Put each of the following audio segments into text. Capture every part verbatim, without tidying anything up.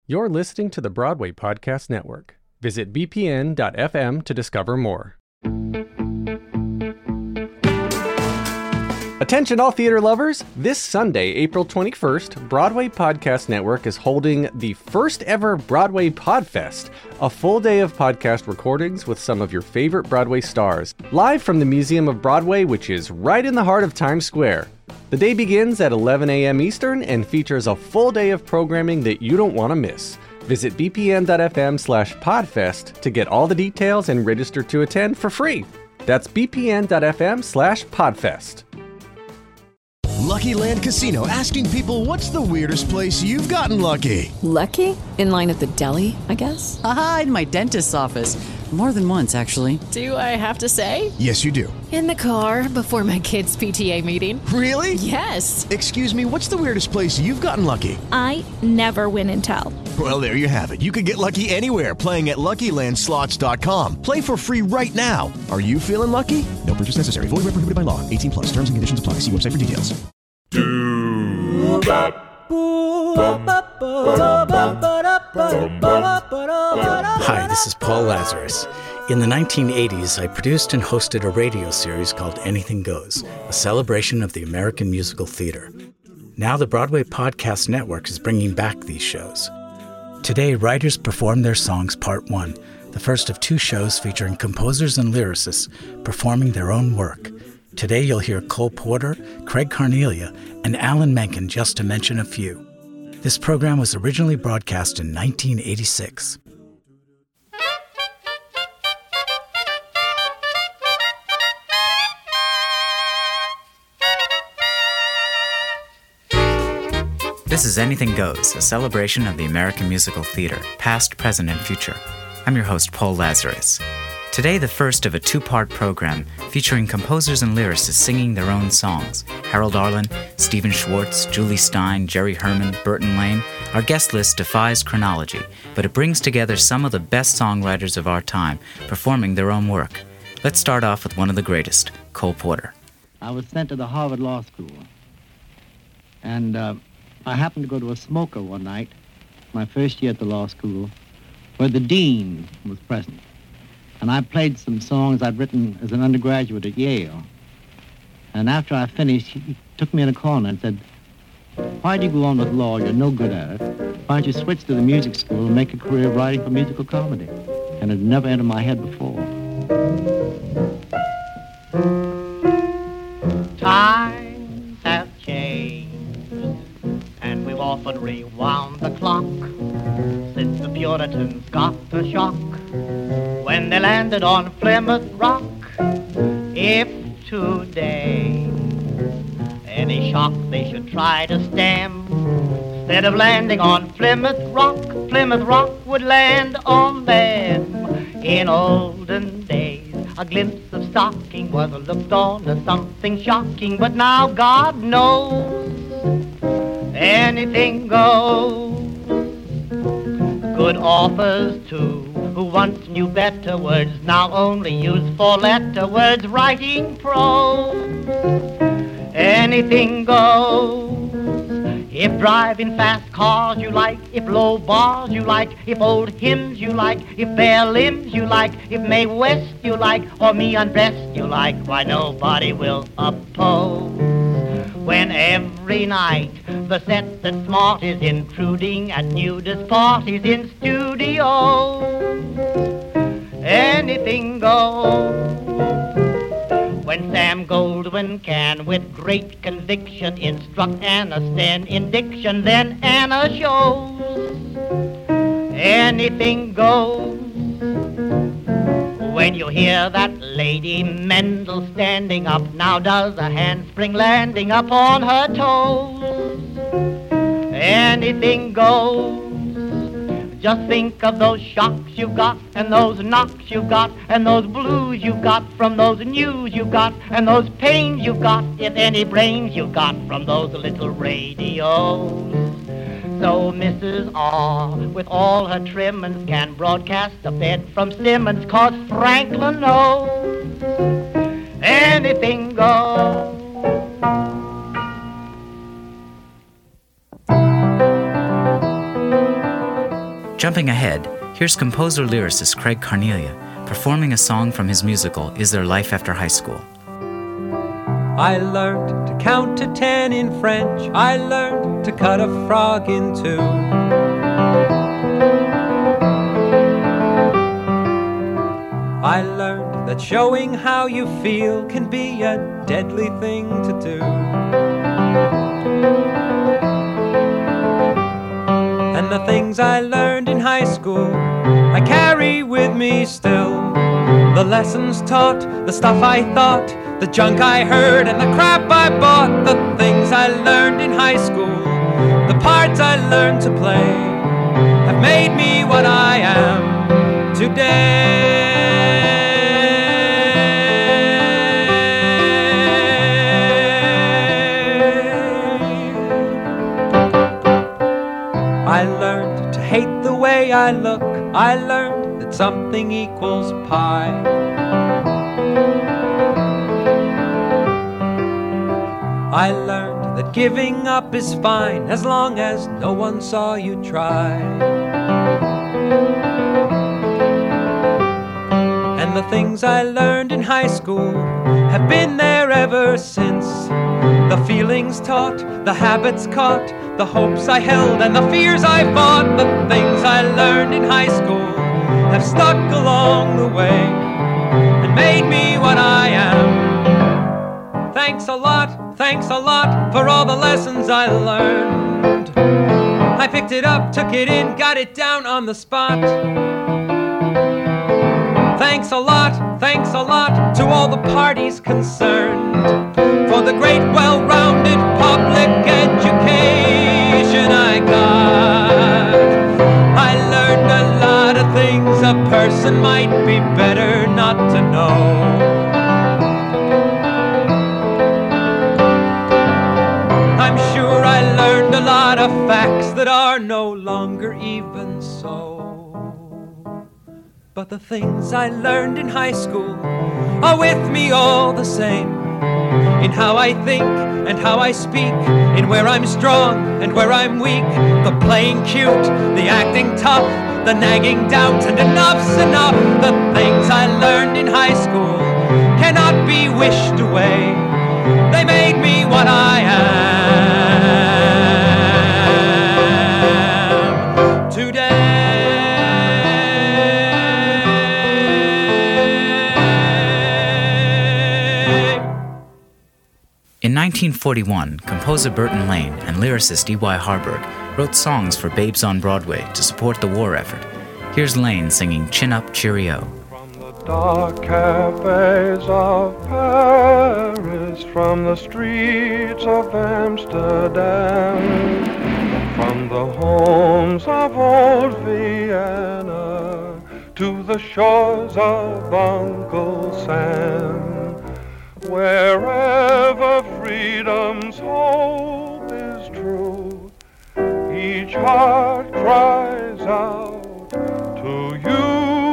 You're listening to the Broadway Podcast Network. Visit b p n dot f m to discover more. Attention all theater lovers! This Sunday, April twenty-first, Broadway Podcast Network is holding the first ever Broadway Podfest, a full day of podcast recordings with some of your favorite Broadway stars, live from the Museum of Broadway, which is right in the heart of Times Square. The day begins at eleven a.m. Eastern and features a full day of programming that you don't want to miss. Visit b p n dot f m slash podfest to get all the details and register to attend for free. That's b p n dot f m slash podfest. Lucky Land Casino, asking people, what's the weirdest place you've gotten lucky? Lucky? In line at the deli, I guess? Aha, in my dentist's office. More than once, actually. Do I have to say? Yes, you do. In the car before my kids' P T A meeting. Really? Yes. Excuse me, what's the weirdest place you've gotten lucky? I never win and tell. Well, there you have it. You can get lucky anywhere, playing at lucky land slots dot com. Play for free right now. Are you feeling lucky? No purchase necessary. Void where prohibited by law. eighteen plus. Terms and conditions apply. See website for details. Hi, this is Paul Lazarus. In the nineteen eighties, I produced and hosted a radio series called Anything Goes, a celebration of the American musical theater. Now the Broadway Podcast Network is bringing back these shows. Today, writers perform their songs part one, the first of two shows featuring composers and lyricists performing their own work. Today you'll hear Cole Porter, Craig Carnelia, and Alan Menken, just to mention a few. This program was originally broadcast in nineteen eighty-six. This is Anything Goes, a celebration of the American musical theater, past, present, and future. I'm your host, Paul Lazarus. Today, the first of a two-part program featuring composers and lyricists singing their own songs. Harold Arlen, Stephen Schwartz, Julie Stein, Jerry Herman, Burton Lane. Our guest list defies chronology, but it brings together some of the best songwriters of our time performing their own work. Let's start off with one of the greatest, Cole Porter. I was sent to the Harvard Law School, and uh, I happened to go to a smoker one night, my first year at the law school, where the dean was present. And I played some songs I'd written as an undergraduate at Yale. And after I finished, he took me in a corner and said, "Why do you go on with law? You're no good at it. Why don't you switch to the music school and make a career of writing for musical comedy?" And it never entered my head before. Times have changed, and we've often rewound the clock since the Puritans got the shock when they landed on Plymouth Rock. If today any shock they should try to stem, instead of landing on Plymouth Rock, Plymouth Rock would land on them. In olden days, a glimpse of stocking was looked on as something shocking, but now God knows anything goes. Good authors too, who once knew better words, now only use four-letter words, writing prose. Anything goes. If driving fast cars you like, if low bars you like, if old hymns you like, if bare limbs you like, if Mae West you like, or me undressed you like, why nobody will oppose. When every night the set that's smart is intruding at nudist parties in studios, anything goes. When Sam Goldwyn can with great conviction instruct Anna Sten in diction, then Anna shows anything goes. When you hear that Lady Mendel standing up, now does a handspring landing up on her toes, anything goes. Just think of those shocks you've got, and those knocks you've got, and those blues you've got from those news you've got, and those pains you've got, if any brains you've got from those little radios. So Missus R, with all her trimmings, can broadcast a bed from Simmons, 'cause Franklin knows anything goes. Jumping ahead, here's composer-lyricist Craig Carnelia performing a song from his musical Is There Life After High School? I learned to count to ten in French. I learned to cut a frog in two. I learned that showing how you feel can be a deadly thing to do. And the things I learned in high school I carry with me still. The lessons taught, the stuff I thought, the junk I heard and the crap I bought. The things I learned in high school, the parts I learned to play, have made me what I am today. I learned to hate the way I look. I learned that something equals pi. I learned that giving up is fine as long as no one saw you try. And the things I learned in high school have been there ever since. The feelings taught, the habits caught, the hopes I held and the fears I fought. The things I learned in high school have stuck along the way and made me what I am. Thanks a lot, thanks a lot for all the lessons I learned. I picked it up, took it in, got it down on the spot. Thanks a lot, thanks a lot to all the parties concerned for the great well-rounded public education I got. I learned a lot of things a person might be better not to know. I'm sure I learned a lot of facts that are no longer even so. But the things I learned in high school are with me all the same. In how I think and how I speak, in where I'm strong and where I'm weak, the playing cute, the acting tough, the nagging doubt, and enough's enough. The things I learned in high school cannot be wished away. They made me what I am today. In nineteen forty-one, composer Burton Lane and lyricist E Y Harburg wrote songs for Babes on Broadway to support the war effort. Here's Lane singing Chin Up, Cheerio. From the dark cafes of Paris, from the streets of Amsterdam, from the homes of old Vienna to the shores of Uncle Sam. Wherever freedom's hope is true, each heart cries out to you.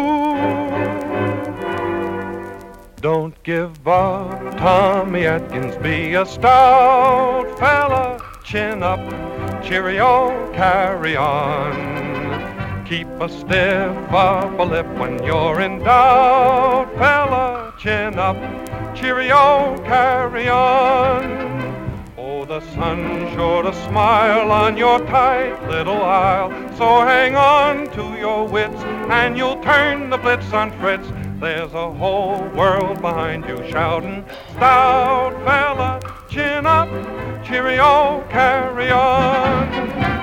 Don't give up, Tommy Atkins, be a stout fella. Chin up, cheerio, carry on. Keep a stiff upper lip when you're in doubt, fella. Chin up, cheerio, carry on. Oh, the sun's sure to smile on your tight little isle, so hang on to your wits and you'll turn the blitz on Fritz. There's a whole world behind you shouting, stout fella, chin up, cheerio, carry on.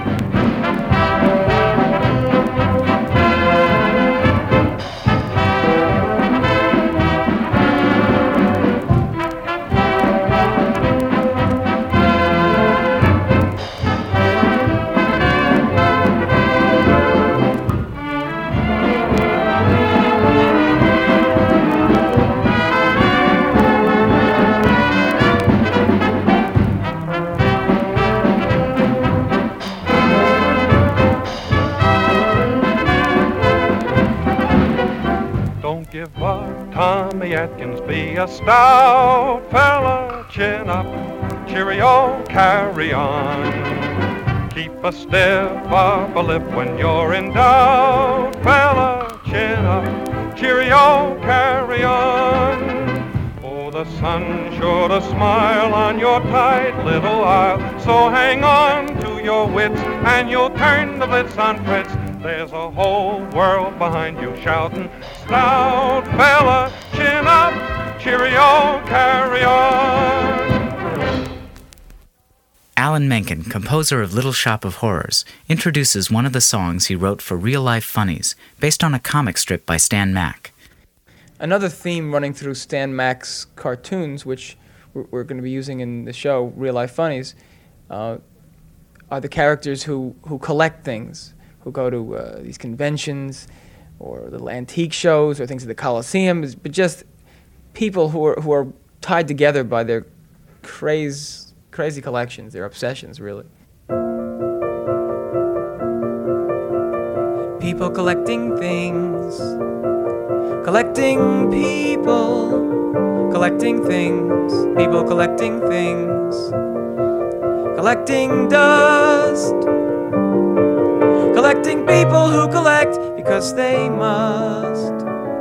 Give up, Tommy Atkins, be a stout fella, chin up, cheerio, carry on. Keep a stiff upper lip when you're in doubt, fella, chin up, cheerio, carry on. Oh, the sun's sure to smile on your tight little isle, so hang on to your wits and you'll turn the blitz on Fritz. There's a whole world behind you shouting, stout fella, chin up, cheerio, carry on. Alan Menken, composer of Little Shop of Horrors, introduces one of the songs he wrote for Real Life Funnies, based on a comic strip by Stan Mack. Another theme running through Stan Mack's cartoons, which we're, we're going to be using in the show Real Life Funnies, uh, are the characters who, who collect things, who go to uh, these conventions or little antique shows or things at the Coliseum, but just people who are, who are tied together by their craze. Crazy collections, their obsessions, really. People collecting things, collecting people, collecting things, people collecting things, collecting dust, collecting people who collect because they must.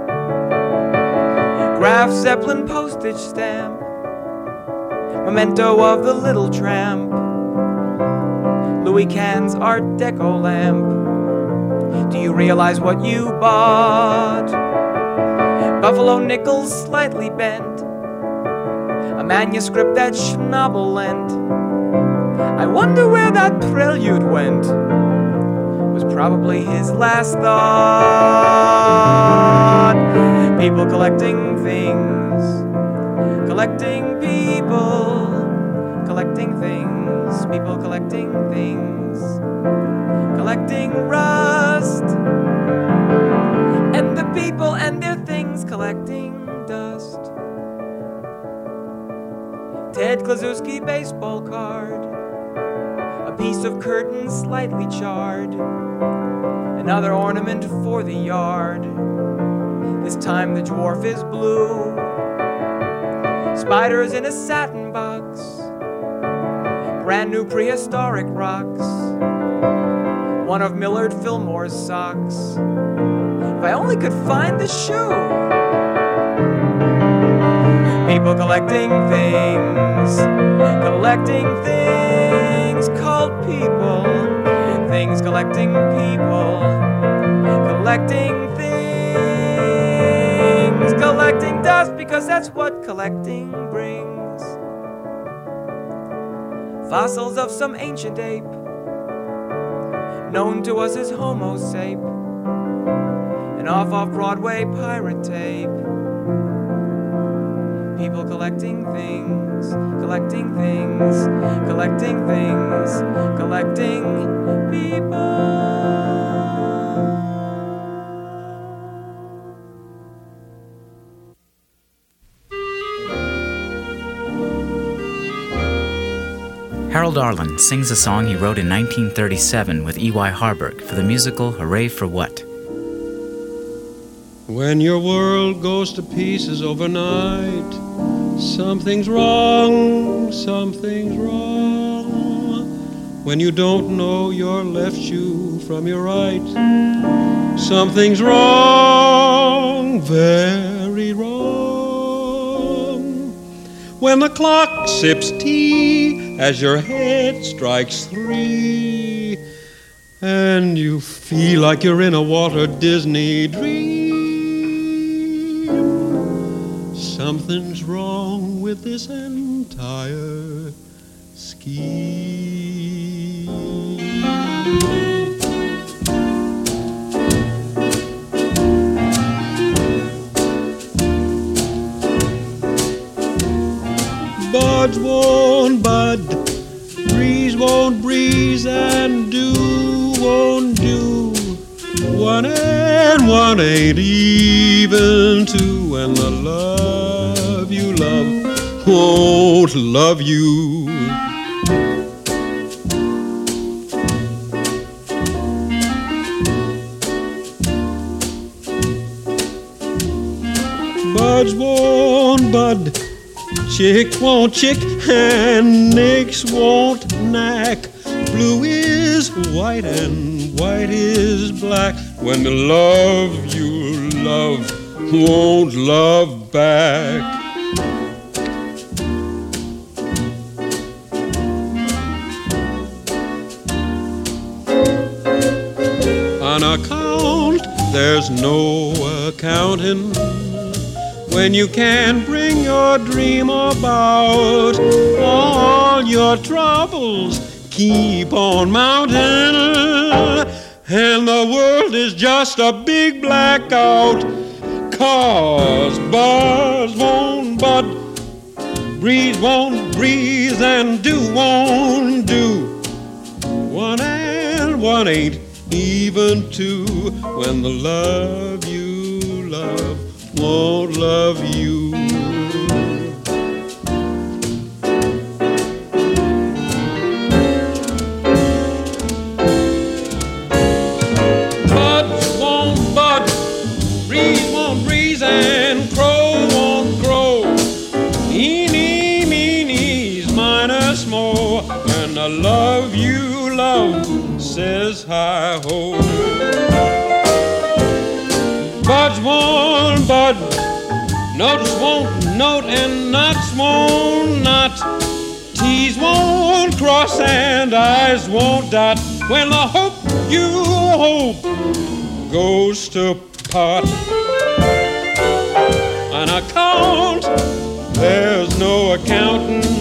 Graf Zeppelin postage stamp, memento of the little tramp, Louis Cannes Art Deco lamp. Do you realize what you bought? Buffalo nickels slightly bent, a manuscript that Schnabel lent. I wonder where that prelude went. Was probably his last thought. People collecting things, collecting people, collecting things, people collecting things, collecting rust, and the people and their things collecting dust. Ted Klaczewski baseball card, a piece of curtain slightly charred, another ornament for the yard. This time the dwarf is blue. Spiders in a satin box, brand new prehistoric rocks, one of Millard Fillmore's socks. If I only could find the shoe. People collecting things, collecting things called people, things collecting people, collecting things, collecting dust because that's what collecting brings. Fossils of some ancient ape, known to us as Homo sape, and off-off-Broadway pirate tape. People collecting things, collecting things, collecting things, collecting people. Harold Arlen sings a song he wrote in nineteen thirty-seven with E Y Harburg for the musical Hooray for What? When your world goes to pieces overnight, something's wrong, something's wrong. When you don't know your left shoe from your right, something's wrong, very wrong. When the clock sips tea as your head strikes three, and you feel like you're in a Walt Disney dream, something's wrong with this entire scheme. Buds won't bud, breeze won't breeze, and dew won't do. One and one ain't even two, and the love you love won't love you. Buds won't bud, chick won't chick, and nicks won't knack. Blue is is white and white is black when the love you love won't love back. On account, there's no accounting when you can bring your dream about. All your troubles keep on mounting, and the world is just a big blackout. Cause buzz won't bud, breeze won't breeze, and do won't do. One and one ain't even two when the love you love won't love you. Buds won't bud, breeze won't breeze, and crow won't crow. Eeny, meeny's minus more when the love you love says hi-ho. Buds won't bud, notes won't note, and knots won't knot. T's won't cross and I's won't dot when the hope you hope goes to pot. On account, there's no accounting.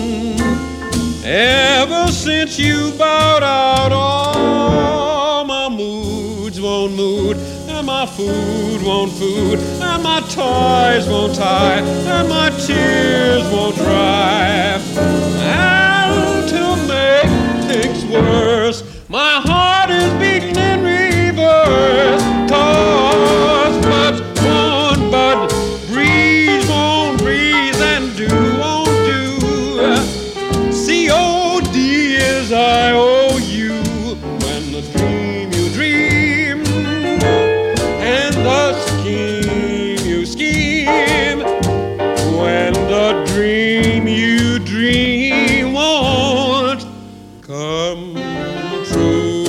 Ever since you bowed out, all my moods won't mood, and my food won't food, and my toys won't tie, and my tears won't dry. And to make things worse, my heart is beating in reverse. Cause buds won't bud, breeze won't breeze, and do won't do. C O D is I owe you when the dream you dream and the scheme you scheme, when the dream you dream won't come true.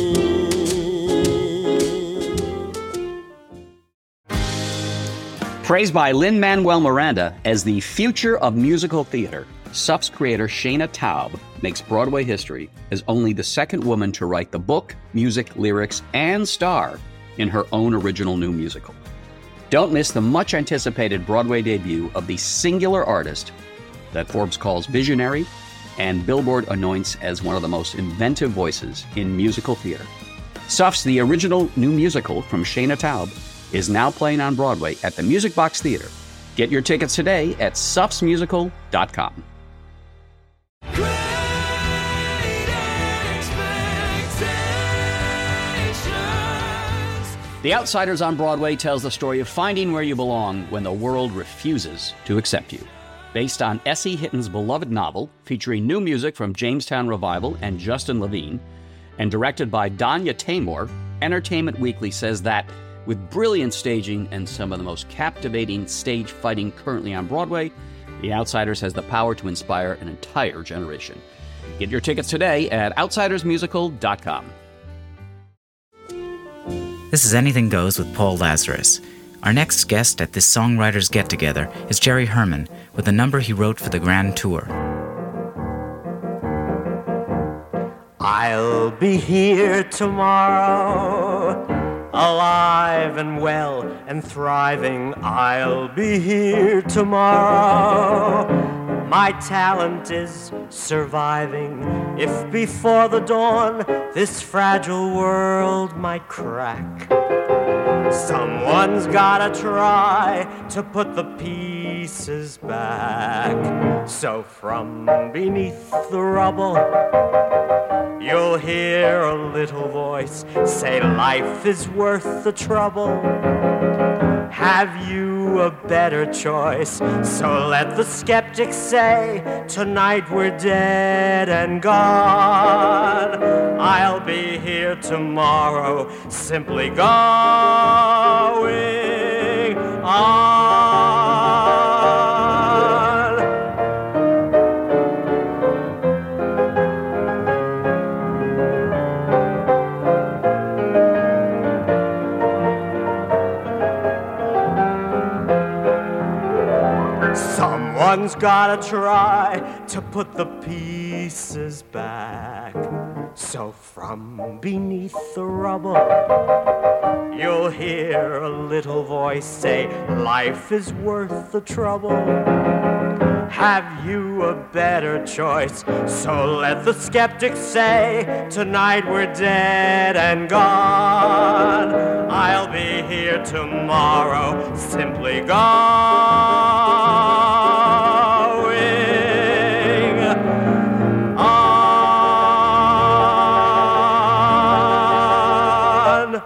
Praised by Lin-Manuel Miranda as the future of musical theater, S U F's creator Shana Taub makes Broadway history as only the second woman to write the book, music, lyrics, and star in her own original new musical. Don't miss the much-anticipated Broadway debut of the singular artist that Forbes calls visionary and Billboard anoints as one of the most inventive voices in musical theater. S U F's The Original New Musical from Shana Taub is now playing on Broadway at the Music Box Theater. Get your tickets today at sufs musical dot com. The Outsiders on Broadway tells the story of finding where you belong when the world refuses to accept you. Based on S E Hitton's beloved novel, featuring new music from Jamestown Revival and Justin Levine, and directed by Danya Taymor, Entertainment Weekly says that, with brilliant staging and some of the most captivating stage fighting currently on Broadway, The Outsiders has the power to inspire an entire generation. Get your tickets today at outsiders musical dot com. This is Anything Goes with Paul Lazarus. Our next guest at this songwriters get-together is Jerry Herman with a number he wrote for the Grand Tour. I'll be here tomorrow, alive and well and thriving. I'll be here tomorrow. My talent is surviving. If before the dawn this fragile world might crack, someone's gotta try to put the pieces back. So from beneath the rubble, you'll hear a little voice say life is worth the trouble. Have you a better choice? So let the skeptics say tonight we're dead and gone. I'll be here tomorrow, simply going on. One's gotta try to put the pieces back. So from beneath the rubble, you'll hear a little voice say, life is worth the trouble. Have you a better choice? So let the skeptics say, tonight we're dead and gone. I'll be here tomorrow, simply going on.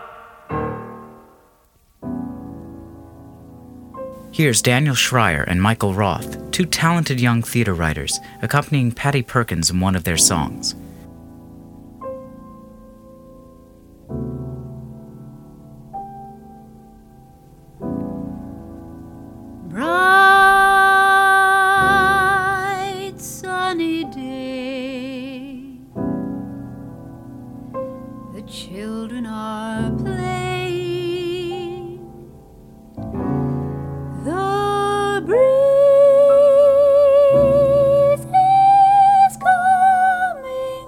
Here's Daniel Schreier and Michael Roth, two talented young theater writers, accompanying Patty Perkins in one of their songs. Bright sunny day, the children are playing. The breeze is coming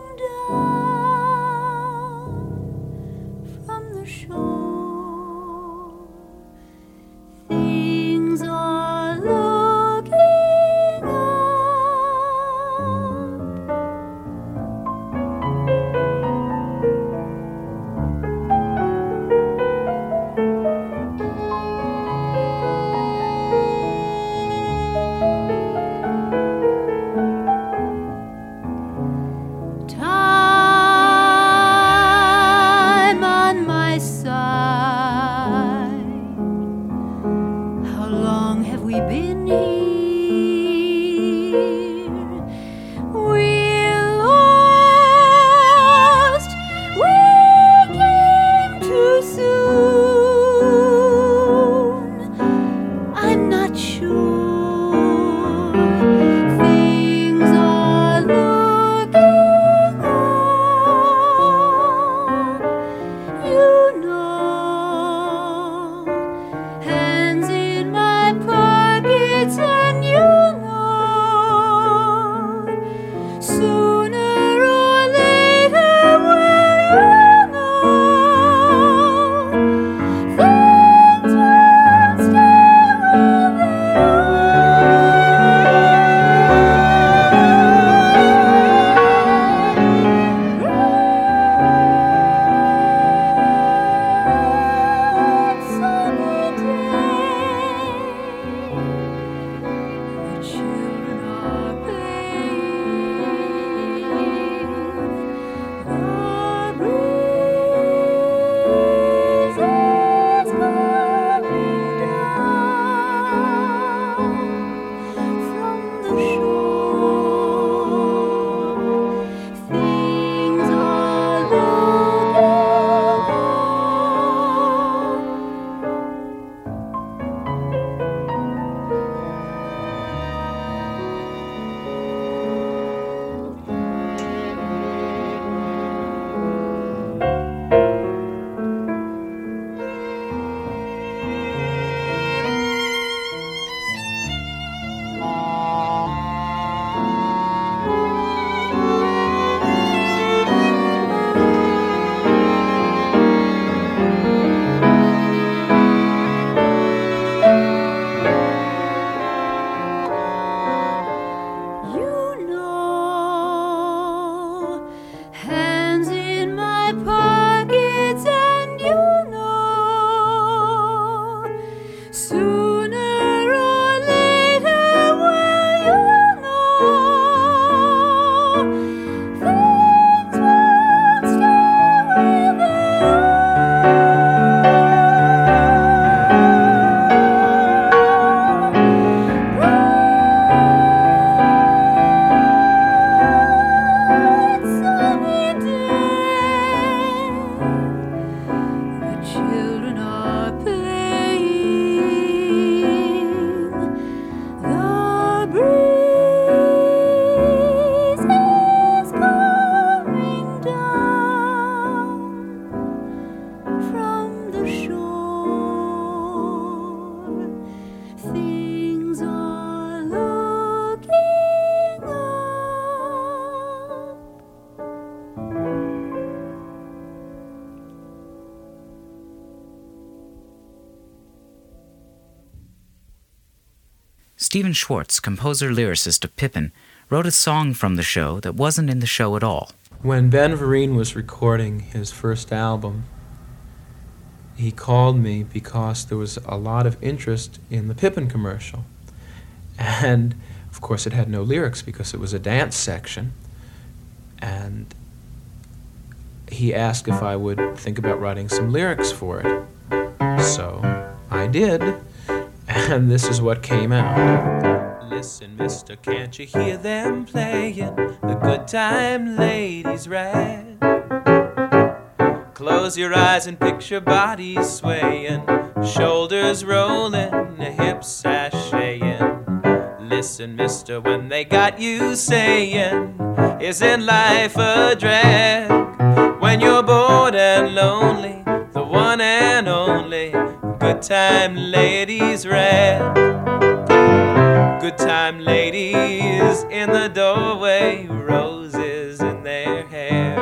Stephen Schwartz, composer-lyricist of Pippin, wrote a song from the show that wasn't in the show at all. When Ben Vereen was recording his first album, he called me because there was a lot of interest in the Pippin commercial. And, of course, it had no lyrics because it was a dance section. And he asked if I would think about writing some lyrics for it. So I did, and this is what came out. Listen, mister, can't you hear them playing the good time ladies rag? Close your eyes and picture bodies swaying, shoulders rolling, hips sashaying. Listen, mister, when they got you saying, isn't life a drag? When you're bored and lonely, the one and only good time ladies rag. Good time ladies in the doorway, roses in their hair,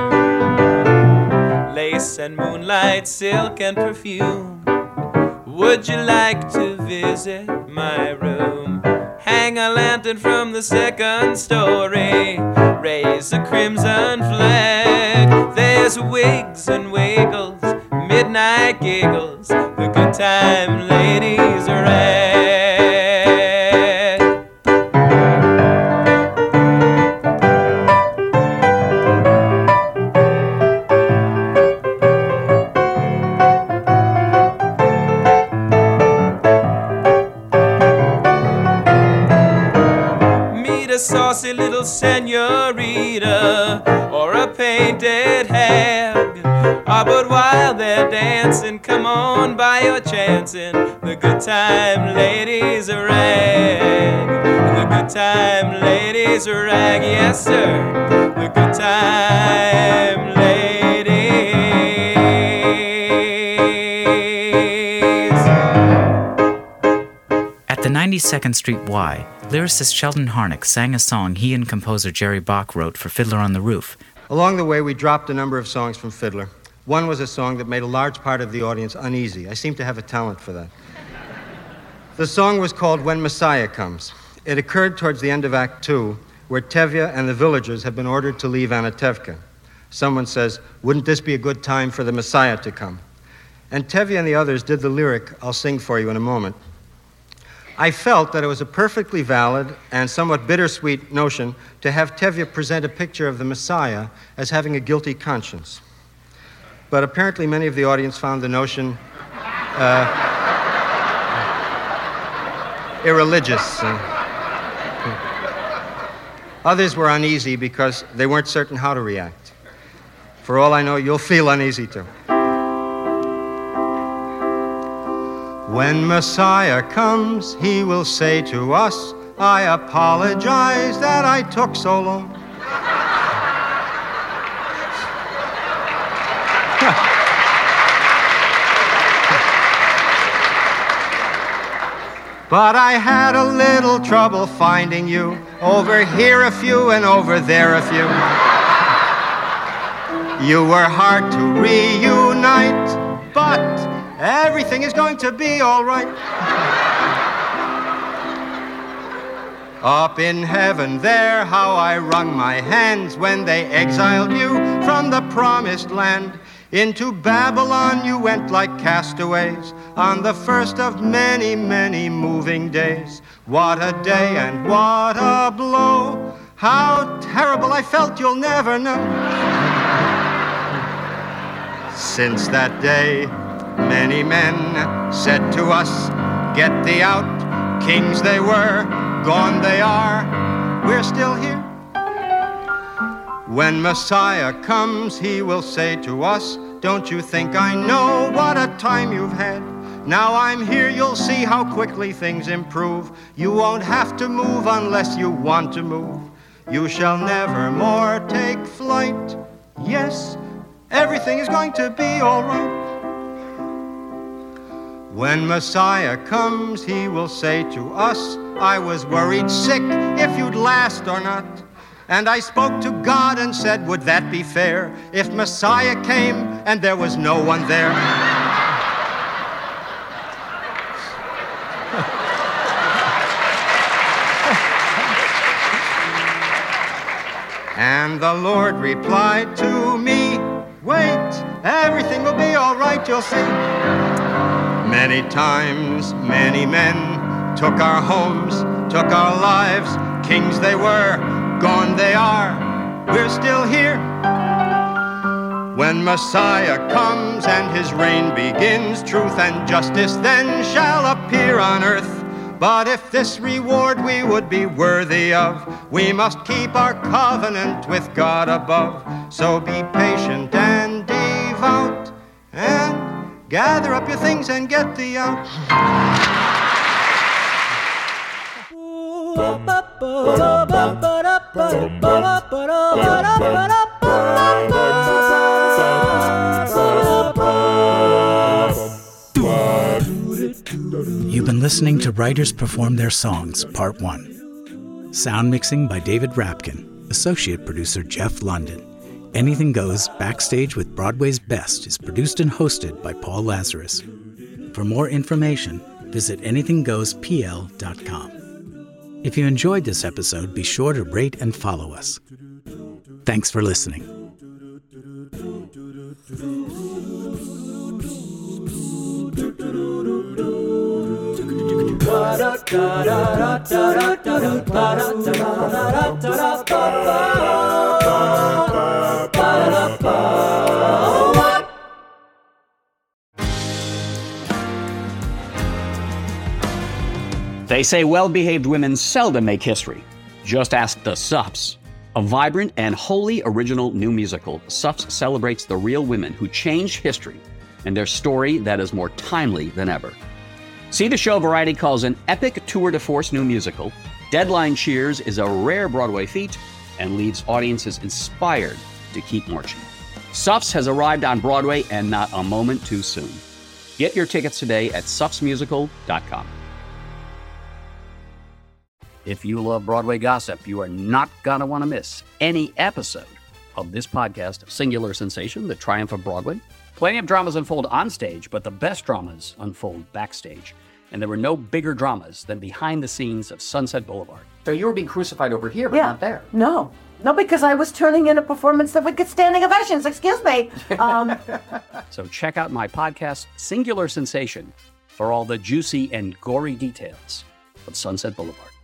lace and moonlight, silk and perfume. Would you like to visit my room? Hang a lantern from the second story, raise a crimson flag. There's wigs and wiggles, midnight giggles, the good time ladies rag. Saucy little senorita or a painted hag. Ah, but while they're dancing, come on by your chancing. The good time ladies rag. The good time ladies rag. Yes, sir. The good time ladies. At the ninety-second Street Y, lyricist Sheldon Harnick sang a song he and composer Jerry Bach wrote for Fiddler on the Roof. Along the way, we dropped a number of songs from Fiddler. One was a song that made a large part of the audience uneasy. I seem to have a talent for that. The song was called When Messiah Comes. It occurred towards the end of Act Two, where Tevye and the villagers have been ordered to leave Anatevka. Someone says, wouldn't this be a good time for the Messiah to come? And Tevye and the others did the lyric I'll sing for you in a moment. I felt that it was a perfectly valid and somewhat bittersweet notion to have Tevye present a picture of the Messiah as having a guilty conscience. But apparently many of the audience found the notion uh, irreligious. Uh, others were uneasy because they weren't certain how to react. For all I know, you'll feel uneasy too. When Messiah comes, he will say to us, I apologize that I took so long. But I had a little trouble finding you, over here a few and over there a few. You were hard to reunite, but everything is going to be all right. Up in heaven there, how I wrung my hands when they exiled you from the promised land. Into Babylon you went like castaways on the first of many, many moving days. What a day and what a blow. How terrible I felt you'll never know. Since that day, many men said to us, get thee out. Kings they were, gone they are. We're still here. When Messiah comes, he will say to us, don't you think I know what a time you've had? Now I'm here, you'll see how quickly things improve. You won't have to move unless you want to move. You shall never more take flight. Yes, everything is going to be all right. When Messiah comes, he will say to us, I was worried sick if you'd last or not. And I spoke to God and said, would that be fair if Messiah came and there was no one there? And the Lord replied to me, wait, everything will be all right, you'll see. Many times, many men took our homes, took our lives. Kings they were, gone they are, we're still here. When Messiah comes and his reign begins, truth and justice then shall appear on earth. But if this reward we would be worthy of, we must keep our covenant with God above. So be patient and devout, and gather up your things and get thee out. You've been listening to Writers Perform Their Songs, Part one. Sound mixing by David Rapkin. Associate producer Jeff London. Anything Goes Backstage with Broadway's Best is produced and hosted by Paul Lazarus. For more information, visit anything goes p l dot com. If you enjoyed this episode, be sure to rate and follow us. Thanks for listening. They say well-behaved women seldom make history. Just ask the Suffs. A vibrant and wholly original new musical, Suffs celebrates the real women who changed history and their story that is more timely than ever. See the show Variety calls an epic tour de force new musical. Deadline cheers is a rare Broadway feat and leaves audiences inspired to keep marching. Suffs has arrived on Broadway and not a moment too soon. Get your tickets today at suffs musical dot com. If you love Broadway gossip, you are not going to want to miss any episode of this podcast, Singular Sensation, The Triumph of Broadway. Plenty of dramas unfold on stage, but the best dramas unfold backstage. And there were no bigger dramas than behind the scenes of Sunset Boulevard. So you were being crucified over here, but yeah. not there. No. No, because I was turning in a performance that would get standing ovations. Excuse me. Um, so check out my podcast, Singular Sensation, for all the juicy and gory details of Sunset Boulevard.